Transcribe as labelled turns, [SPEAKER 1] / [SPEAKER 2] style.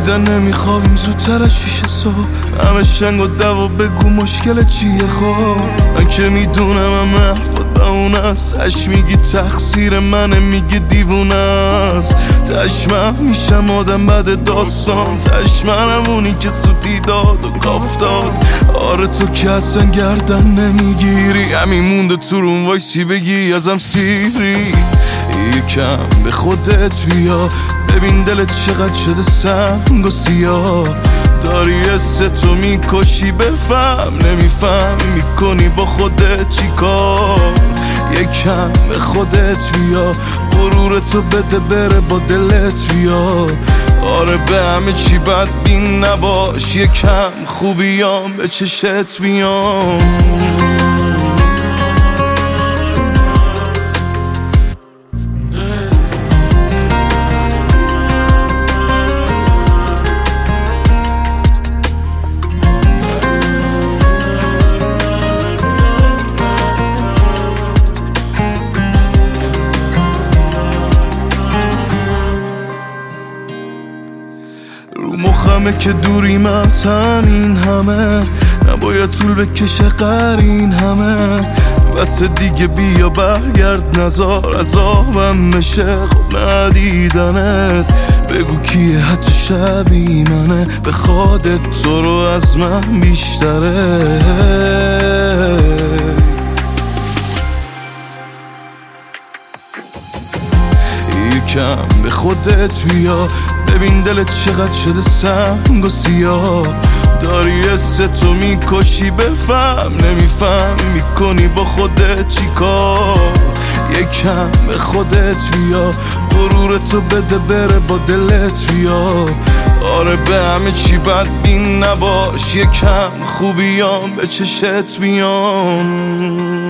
[SPEAKER 1] خوابیدن نمیخوابیم زودتر از 6 صبح. همه شنگ و دوا بگو مشکل چیه خب. من که میدونم همه حرفات به اون است. تش میگی تقصیر منه میگی دیوونه است. تش من میشم آدم بعد داستان. تش منم اونی که سوتی داد و کاف داد. آره تو که اصلا گردن نمیگیری. همین مونده تو روم وایسی بگی ازم سیری. یکم به خودت بیا ببین دلت چقدر شده سنگ و سیاه. داری تو میکشی بفهم نمیفهم میکنی با خودت چی کار. یکم به خودت بیا غرورتو بده بره با دلت بیا. آره به همه چی بدبین نباش. یکم خوبیام به چشت میام. رو مخمه که دوریم از همین همه. نباید طول بکشه قرین همه. بس دیگه بیا برگرد نزار عذابم بشه خب ندیدنت. بگو کیه حتی شبیه منه به خودت تو رو از من بیشتره. یکم به خودت بیا ببین دلت چقدر شده سنگ و سیاه. داری تو میکشی بفهم نمیفهم میکنی با خودت چی کار. یکم به خودت بیا غرورتو بده بره با دلت بیا. آره به همه چی بدبین نباش. یکم خوبیام به چشت میام.